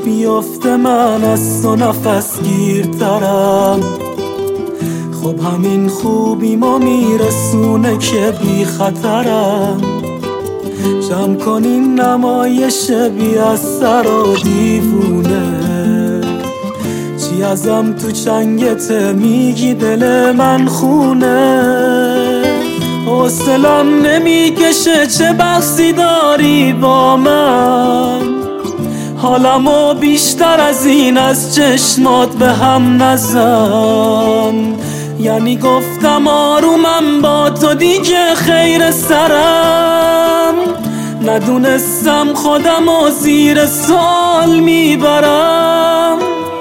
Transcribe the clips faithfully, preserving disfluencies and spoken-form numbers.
بیفته من از تو نفس گیرترم. خب همین خوبی ما میرسونه که بی خطرم. جمع کن این نمایش بی اثر و دیوونه، چی ازم تو چنگته میگی دل من خونه. حوصلم نمیکشه چه بحثی داری با من، حالمو بیشتر از این از چشمات به هم نزن. یعنی گفتم آرومم با تو دیگه خیر سرم، ندونستم خودمو زیر سوال میبرم.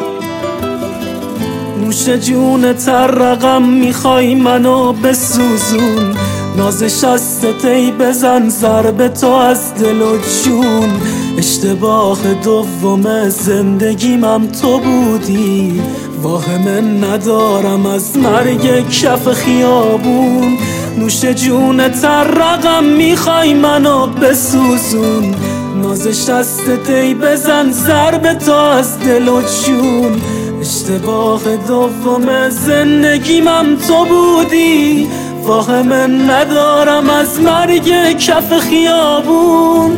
نوش جون ترقم میخوای منو بسوزون، نازش از ستهی بزن ضرب تو از دل و جون. اشتباه دوم زندگیمم تو بودی، واهمه ندارم از مرگ کف خیابون. نوش جون ترقم میخوای منو بسوزون، نازش از ستهی بزن ضرب تو از دل و جون. اشتباه دوم زندگیمم تو بودی، واهمه ندارم از مرگ کف خیابون.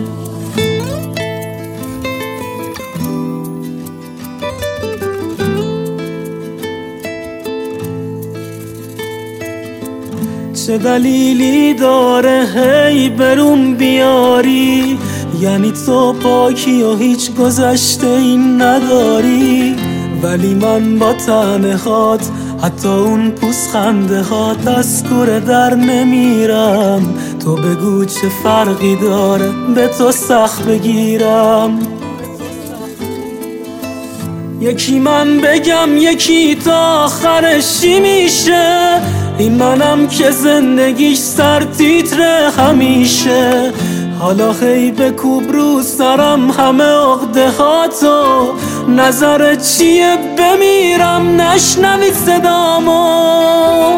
چه دلیلی داره هی برون بیاری؟ یعنی تو پاکی و هیچ گذشته این نداری، ولی من با تنهات حتی اون پوزخنده هات از کوره در نمیرم. تو بگو چه فرقی داره به تو سخت بگیرم؟ یکی من بگم یکی تا آخرش چی میشه؟ این منم که زندگیش سر تیتره همیشه. حالا خیلی بکوب رو سرم همه عقده هاتو، نظرت چیه بمیرم نشنوی صدامو؟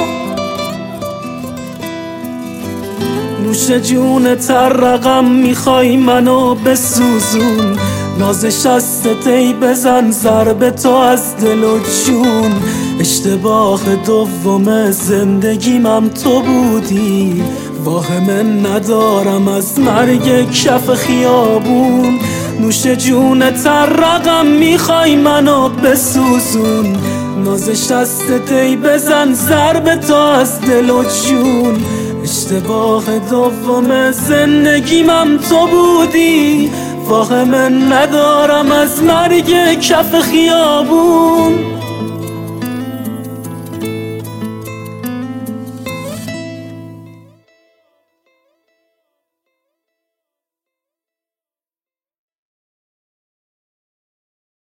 نوش جون ترقم میخوای منو بسوزون، نازش از ستهی بزن ضرب تو از دل و جون. اشتباه دوم زندگیمم تو بودی، واهمه ندارم از مرگ کف خیابون. نوش جون ترقم میخوای منو بسوزون، نازش از ستهی بزن ضرب تو از دل و جون. اشتباه دوم زندگیمم تو بودی، واهمه ندارم از مرگ کف خیابون.